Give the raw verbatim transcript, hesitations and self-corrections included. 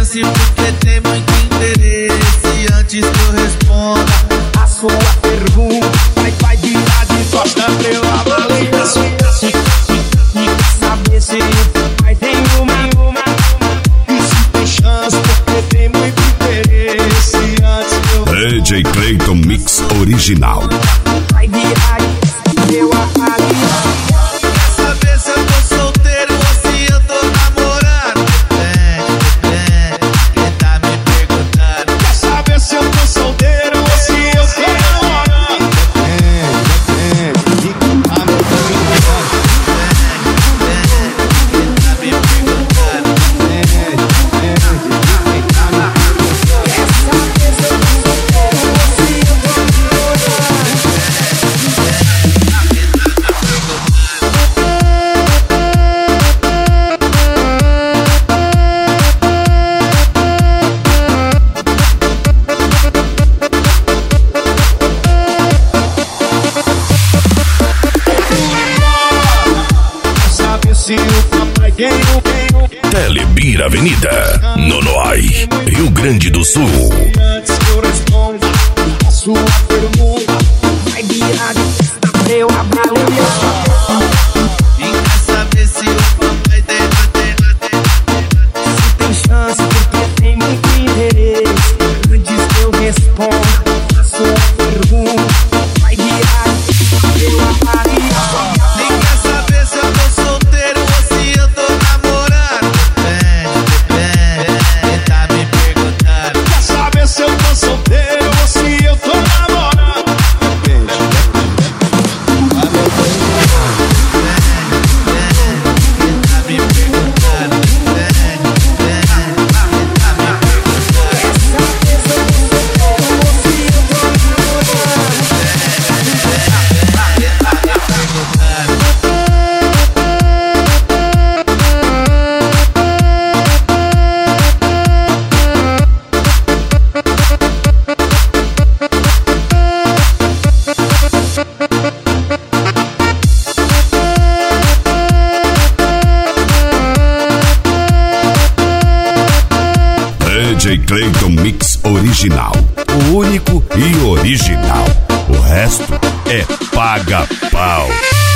chance porque tem muito interesse. Antes que eu responda a sua pergunta, vai, vai virar de costa pra eu avaliar. E saber se o pai tem uma, uma, e se tem chance porque tem muito interesse. Antes que eu D J Clayton Mix Original. vai virar de pra eu avaliar. Quer saber se eu tô solteiro ou se eu tô namorando? Depende, depende, quem tá me perguntando. Quer saber se eu tô solteiro ou se eu tô namorando? Depende, depende, e quem tá me perguntando? Quem tá me perguntando? Depende, depende, e quem tá me perguntando? Quer saber se eu tô solteiro ou se eu tô se o papai tem um, tem um. Telebir Avenida, Nonoai, Rio Grande do Sul. Antes que eu responda a sua pergunta, vai virar de costa pra eu avaliar. E quer saber se o papai tem, tem, tem, Se tem chance porque tem muito interesse. Antes que eu responda a sua pergunta, vai virar de costa pra eu avaliar. E quer saber se eu tô solteiro ou se eu tô namorando? Depende, depende, quem tá me perguntando. Quer saber se eu tô solteiro ou se eu tô namorando? Depende, depende, Quem tá me perguntando? Depende, depende, quem tá me perguntando. quer saber se eu tô solteiro ou se eu tô namorando? D J Clayton Mix Original. O único e original. O resto é paga-pau.